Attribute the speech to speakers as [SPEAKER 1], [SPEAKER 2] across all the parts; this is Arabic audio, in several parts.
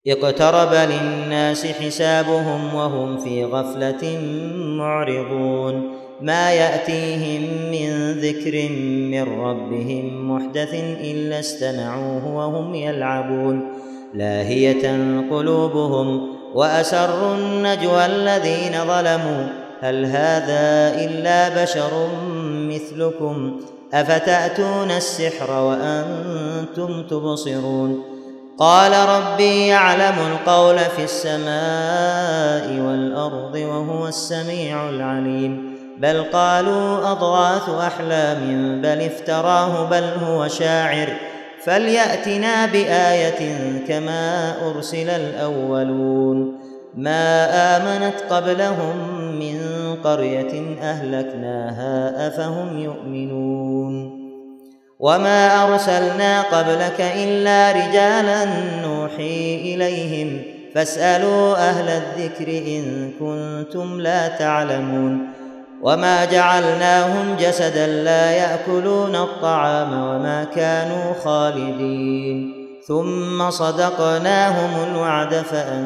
[SPEAKER 1] اقترب للناس حسابهم وهم في غفلة معرضون ما يأتيهم من ذكر من ربهم محدث إلا استمعوه وهم يلعبون لاهية قلوبهم وأسروا النجوى الذين ظلموا هل هذا إلا بشر مثلكم أفتأتون السحر وأنتم تبصرون قال ربي يعلم القول في السماء والأرض وهو السميع العليم بل قالوا أضغاث أحلام بل افتراه بل هو شاعر فليأتنا بآية كما أرسل الأولون ما آمنت قبلهم من قرية أهلكناها أفهم يؤمنون وما أرسلنا قبلك إلا رجالا نوحي إليهم فاسألوا أهل الذكر إن كنتم لا تعلمون وما جعلناهم جسدا لا يأكلون الطعام وما كانوا خالدين ثم صدقناهم الوعد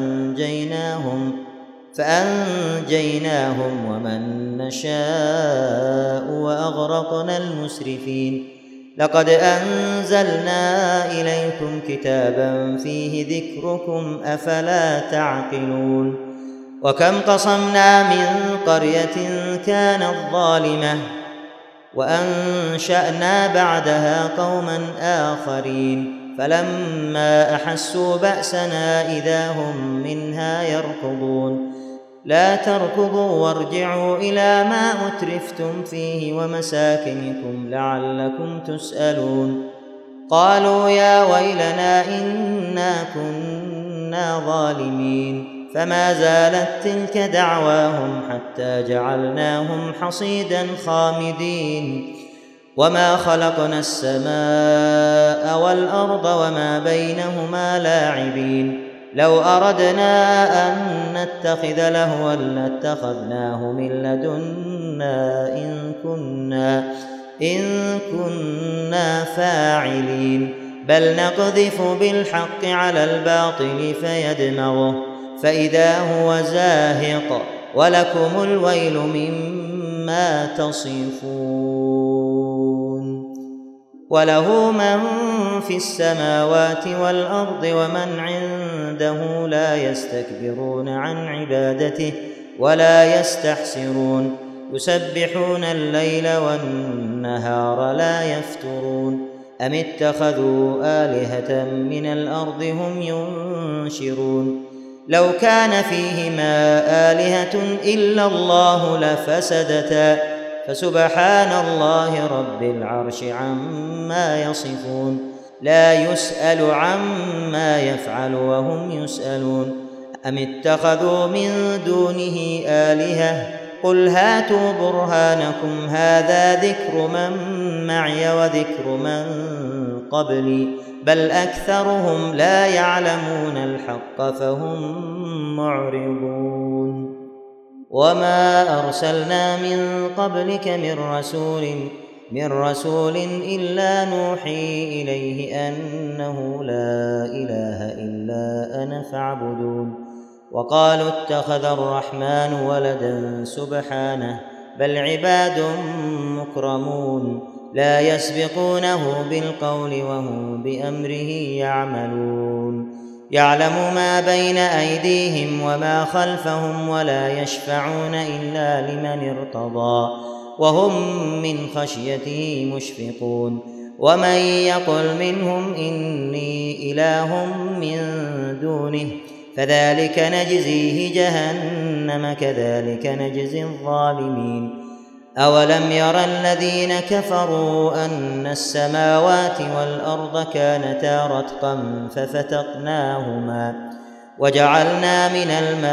[SPEAKER 1] فأنجيناهم ومن نشاء وأغرقنا المسرفين لقد أنزلنا إليكم كتابا فيه ذكركم أفلا تعقلون وكم قصمنا من قرية كانت ظالمة وأنشأنا بعدها قوما آخرين فلما أحسوا بأسنا إذا هم منها يركضون لا تركضوا وارجعوا إلى ما أترفتم فيه ومساكنكم لعلكم تسألون قالوا يا ويلنا إنا كنا ظالمين فما زالت تلك دعواهم حتى جعلناهم حصيدا خامدين وما خلقنا السماء والأرض وما بينهما لاعبين لو أردنا أن نتخذ لهوا لاتخذناه من لدنا إن كنا فاعلين بل نقذف بالحق على الباطل فيدمغه فإذا هو زاهق ولكم الويل مما تصفون وله من في السماوات والأرض ومن عنده لا يستكبرون عن عبادته ولا يستحسرون يسبحون الليل والنهار لا يفترون أم اتخذوا آلهة من الأرض هم ينشرون لو كان فيهما آلهة إلا الله لفسدتا فسبحان الله رب العرش عما يصفون لا يسأل عما يفعل وهم يسألون أم اتخذوا من دونه آلهة قل هاتوا برهانكم هذا ذكر من معي وذكر من قبلي بل أكثرهم لا يعلمون الحق فهم معرضون وما أرسلنا من قبلك من رسول إلا نوحي إليه أنه لا إله إلا أنا فاعبدون وقالوا اتخذ الرحمن ولدا سبحانه بل عباد مكرمون لا يسبقونه بالقول وهم بأمره يعملون يعلم ما بين أيديهم وما خلفهم ولا يشفعون إلا لمن ارتضى وهم من خشيته مشفقون ومن يقل منهم إني إله من دونه فذلك نجزيه جهنم كذلك نجزي الظالمين أولم ير الذين كفروا أن السماوات والأرض كانتا رتقا ففتقناهما وجعلنا من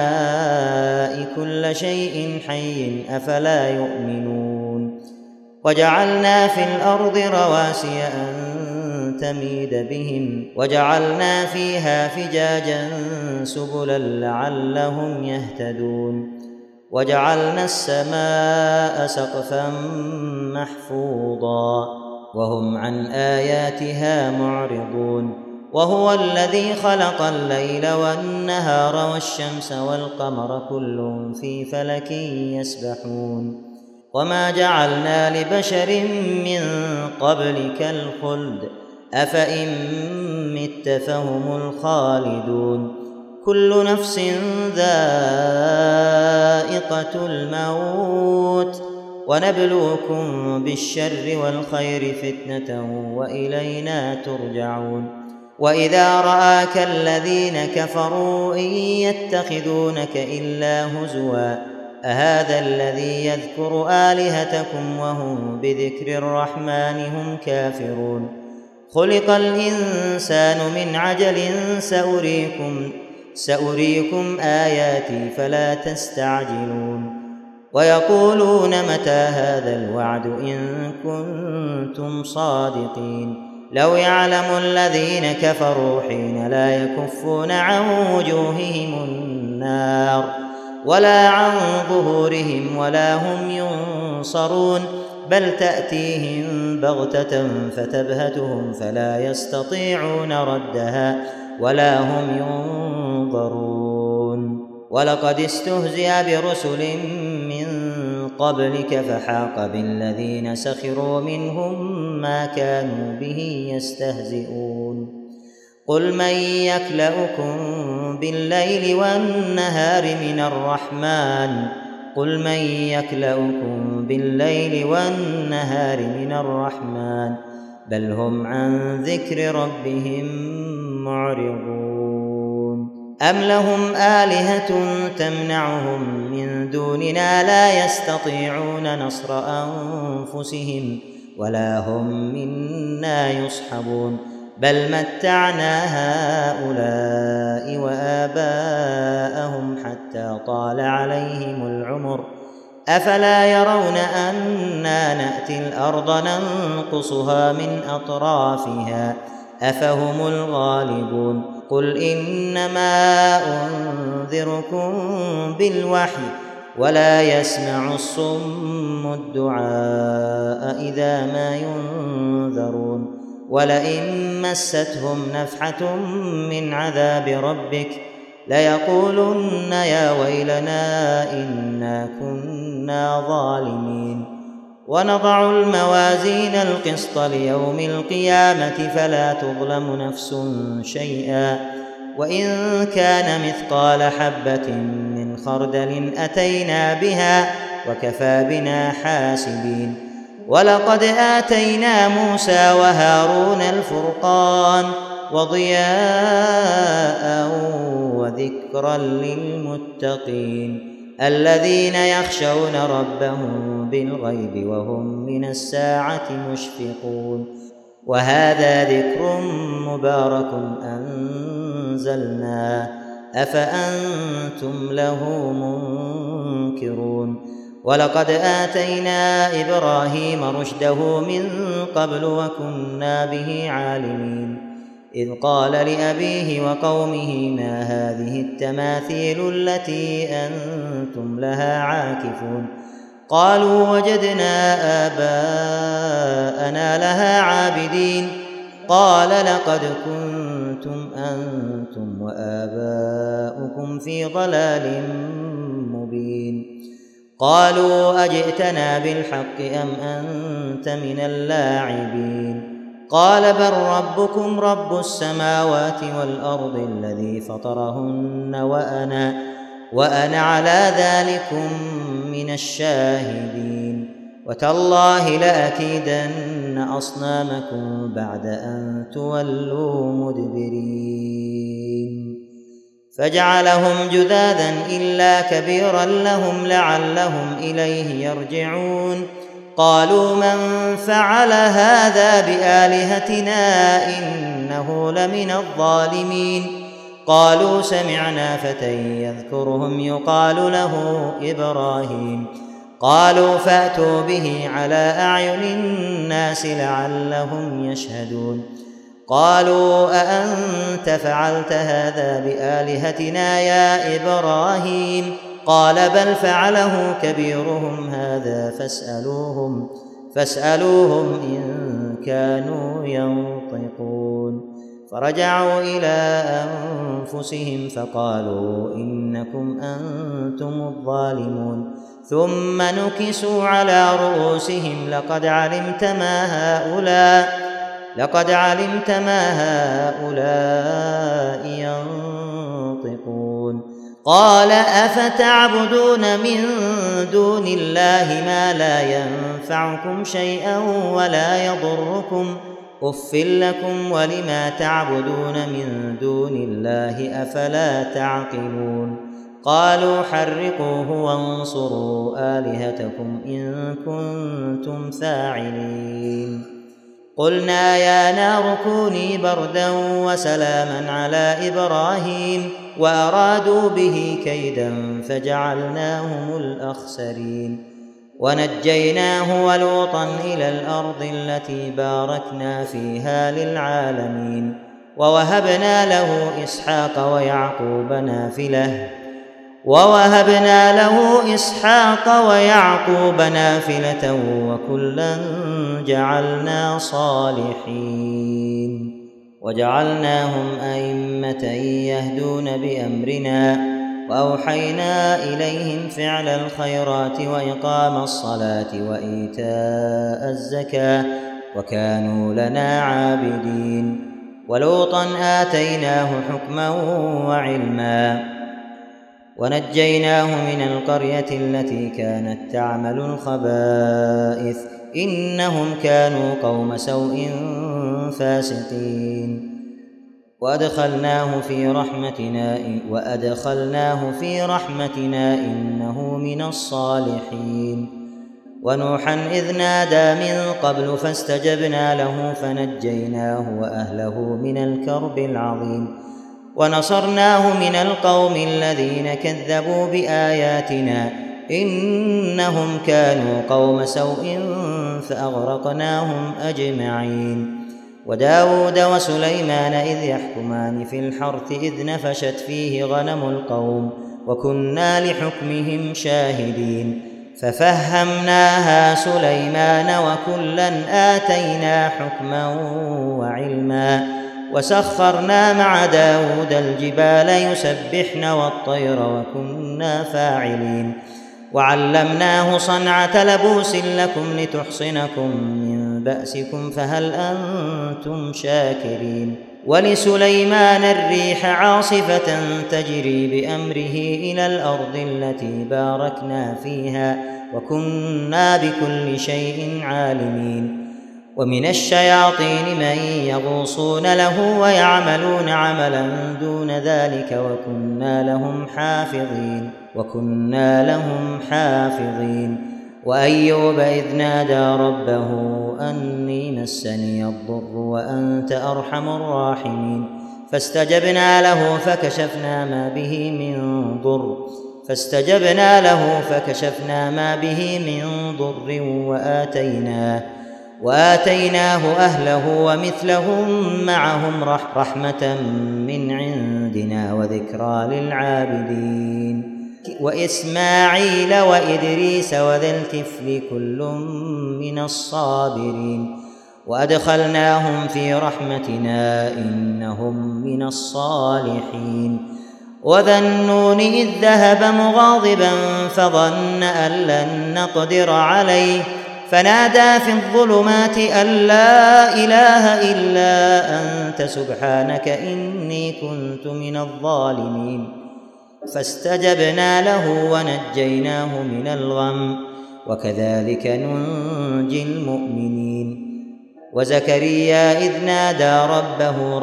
[SPEAKER 1] الماء كل شيء حي أفلا يؤمنون وجعلنا في الأرض رواسي أن تميد بهم وجعلنا فيها فجاجا سبلا لعلهم يهتدون وجعلنا السماء سقفا محفوظا وهم عن آياتها معرضون وهو الذي خلق الليل والنهار والشمس والقمر كل في فلك يسبحون وما جعلنا لبشر من قبلك الخلد أفإن مت فهم الخالدون كل نفس ذائقة الموت ونبلوكم بالشر والخير فتنة وإلينا ترجعون وإذا رآك الذين كفروا إن يتخذونك إلا هزوا أهذا الذي يذكر آلهتكم وهم بذكر الرحمن هم كافرون خلق الإنسان من عجل سأريكم آياتي فلا تستعجلون ويقولون متى هذا الوعد إن كنتم صادقين لو يعلم الذين كفروا حين لا يكفون عن وجوههم النار ولا عن ظهورهم ولا هم ينصرون بل تأتيهم بغتة فتبهتهم فلا يستطيعون ردها ولا هم ينظرون ولقد استهزئ برسل من قبلك فحاق بالذين سخروا منهم ما كانوا به يستهزئون قل من يكلؤكم بالليل والنهار من الرحمن قل من يكلؤكم بالليل والنهار من الرحمن بل هم عن ذكر ربهم معرضون أم لهم آلهة تمنعهم من دوننا لا يستطيعون نصر أنفسهم ولا هم منا يصحبون بل متعنا هؤلاء وآباءهم حتى طال عليهم العمر أفلا يرون أنا نأتي الأرض ننقصها من أطرافها أفهم الغالبون قل إنما أنذركم بالوحي ولا يسمع الصم الدعاء إذا ما ينذرون ولئن مستهم نفحة من عذاب ربك ليقولن يا ويلنا إنا كنا ظالمين ونضع الموازين القسط ليوم القيامة فلا تظلم نفس شيئا وإن كان مثقال حبة من خردل أتينا بها وكفى بنا حاسبين ولقد آتينا موسى وهارون الفرقان وضياء وذكرا للمتقين الذين يخشون ربهم بالغيب وهم من الساعة مشفقون وهذا ذكر مبارك أنزلناه أفأنتم له منكرون ولقد آتينا إبراهيم رشده من قبل وكنا به عالمين إذ قال لأبيه وقومه ما هذه التماثيل التي أنتم لها عاكفون قالوا وجدنا آباءنا لها عابدين قال لقد كنتم أنتم وآباؤكم في ضلال مبين قالوا أجئتنا بالحق أم أنت من اللاعبين قال بل ربكم رب السماوات والأرض الذي فطرهن وأنا على ذلكم من الشاهدين وتالله لأكيدن أصنامكم بعد أن تولوا مدبرين فجعلهم جذاذا إلا كبيرا لهم لعلهم إليه يرجعون قالوا من فعل هذا بآلهتنا إنه لمن الظالمين قالوا سمعنا فتى يذكرهم يقال له إبراهيم قالوا فأتوا به على أعين الناس لعلهم يشهدون قالوا أأنت فعلت هذا بآلهتنا يا إبراهيم قال بل فعله كبيرهم هذا فاسألوهم إن كانوا ينطقون فرجعوا إلى أنفسهم فقالوا إنكم أنتم الظالمون ثم نكسوا على رؤوسهم لقد علمت ما هؤلاء ينطقون قال أفتعبدون من دون الله ما لا ينفعكم شيئا ولا يضركم أف لكم ولما تعبدون من دون الله أفلا تعقلون قالوا حرقوه وانصروا آلهتكم إن كنتم فاعلين قلنا يا نار كوني بردا وسلاما على إبراهيم وأرادوا به كيدا فجعلناهم الأخسرين ونجيناه ولوطا إلى الأرض التي باركنا فيها للعالمين ووهبنا له إسحاق ويعقوب نافلة وكلا جعلنا صالحين وجعلناهم أئمة يهدون بأمرنا وأوحينا إليهم فعل الخيرات وإقام الصلاة وإيتاء الزكاة وكانوا لنا عابدين ولوطا آتيناه حكما وعلما ونجيناه من القرية التي كانت تعمل الخبائث إنهم كانوا قوم سوء فاسقين وأدخلناه في رحمتنا إنه من الصالحين ونوحا إذ نادى من قبل فاستجبنا له فنجيناه وأهله من الكرب العظيم ونصرناه من القوم الذين كذبوا بآياتنا إنهم كانوا قوم سوء فأغرقناهم أجمعين وداود وسليمان إذ يحكمان في الحرث إذ نفشت فيه غنم القوم وكنا لحكمهم شاهدين ففهمناها سليمان وكلا آتينا حكما وعلما وسخرنا مع داود الجبال يسبحن والطير وكنا فاعلين وعلمناه صنعة لبوس لكم لتحصنكم من بأسكم فهل أنتم شاكرين ولسليمان الريح عاصفة تجري بأمره إلى الأرض التي باركنا فيها وكنا بكل شيء عالمين ومن الشياطين من يغوصون له ويعملون عملا دون ذلك وكنا لهم حافظين وأيوب إذ نادى ربه أني مسني الضر وأنت أرحم الراحمين فاستجبنا له فكشفنا ما به من ضر وآتيناه أهله ومثلهم معهم رحمة من عندنا وذكرى للعابدين وإسماعيل وإدريس وذا الكفل كل من الصابرين وأدخلناهم في رحمتنا إنهم من الصالحين وذا النون إذ ذهب مغاضبا فظن أن لن نقدر عليه فنادى في الظلمات أن لا إله إلا أنت سبحانك إني كنت من الظالمين فاستجبنا له ونجيناه من الغم وكذلك ننجي المؤمنين وزكريا إذ نادى ربه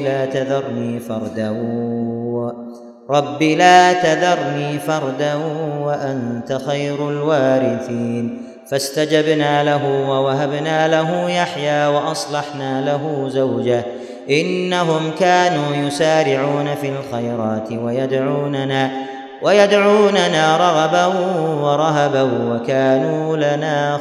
[SPEAKER 1] رب لا تذرني فردا وأنت خير الوارثين فاستجبنا له ووهبنا له يحيى وأصلحنا له زوجه إنهم كانوا يسارعون في الخيرات ويدعوننا رغبا ورهبا وكانوا لنا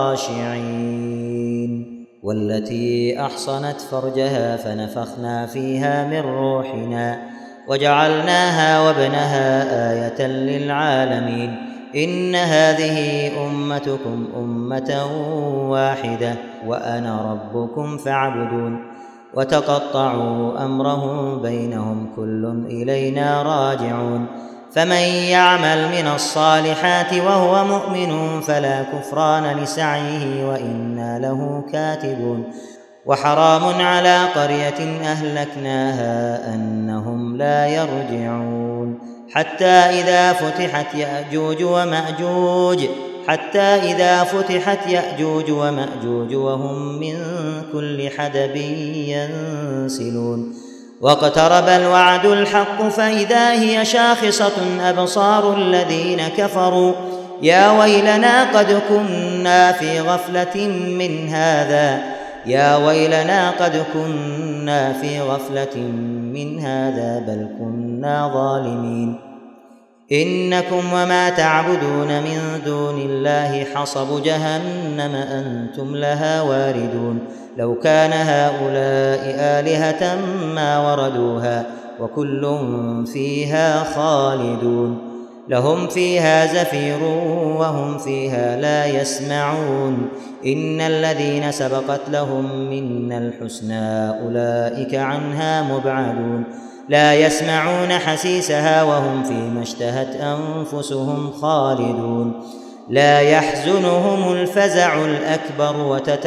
[SPEAKER 1] خاشعين والتي أحصنت فرجها فنفخنا فيها من روحنا وجعلناها وابنها آية للعالمين إن هذه أمتكم أمة واحدة وأنا ربكم فاعبدون وتقطعوا أمرهم بينهم كل إلينا راجعون فمن يعمل من الصالحات وهو مؤمن فلا كفران لسعيه وإنا له كاتبون وحرام على قرية أهلكناها أنهم لا يرجعون حتى إذا فتحت يأجوج ومأجوج وهم من كل حدب ينسلون واقترب الوعد الحق فإذا هي شاخصة أبصار الذين كفروا يا ويلنا قد كنا في غفلة من هذا بل كنا ظالمين إنكم وما تعبدون من دون الله حصب جهنم أنتم لها واردون لو كان هؤلاء آلهة ما وردوها وكل فيها خالدون لهم فيها زفير وهم فيها لا يسمعون إن الذين سبقت لهم منا الحسنى أولئك عنها مبعدون لا يسمعون حسيسها وهم فيما اشتهت أنفسهم خالدون لا يحزنهم الفزع الأكبر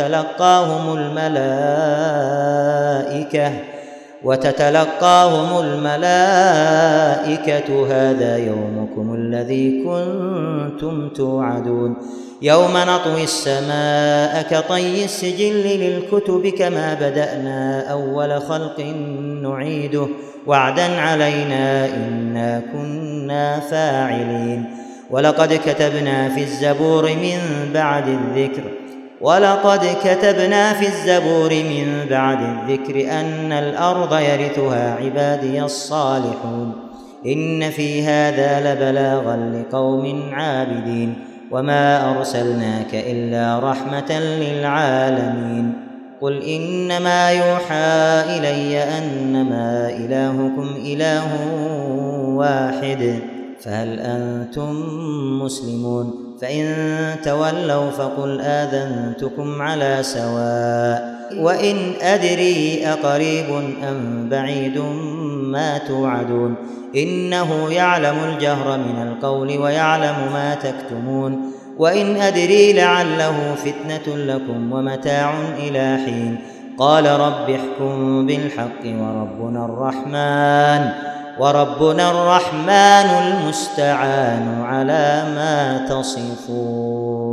[SPEAKER 1] وتتلقاهم الملائكة هذا يومكم الذي كنتم توعدون يوم نطوي السماء كطي السجل للكتب كما بدأنا أول خلق نعيده وعدا علينا إنا كنا فاعلين ولقد كتبنا في الزبور من بعد الذكر أن الأرض يرثها عبادي الصالحون إن في هذا لبلاغا لقوم عابدين وما أرسلناك إلا رحمة للعالمين قل إنما يوحى إلي أنما إلهكم إله واحد فهل أنتم مسلمون فإن تولوا فقل آذنتكم على سواء وإن أدري أقريب أم بعيد ما توعدون إنه يعلم الجهر من القول ويعلم ما تكتمون وإن أدري لعله فتنة لكم ومتاع إلى حين قال رب احكم بالحق وربنا الرحمن المستعان على ما تصفون.